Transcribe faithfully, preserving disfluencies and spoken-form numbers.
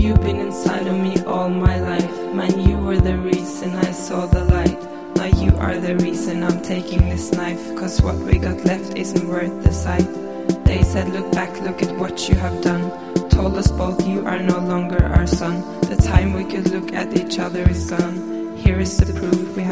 You've been inside of me all my life. Man, you were the reason I saw the light. Now you are the reason I'm taking this knife, cause what we got left isn't worth the sight. They said look back, look at what you have done. Told us both you are no longer our son. The time we could look at each other is gone. Here is the proof we have